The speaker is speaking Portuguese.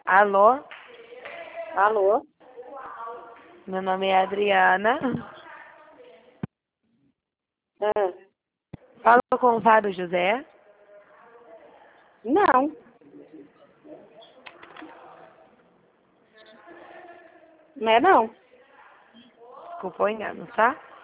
Alô, Alô? meu nome é Adriana. Ah, Falo com o Fábio José. não, não é não. Desculpa o engano, tá?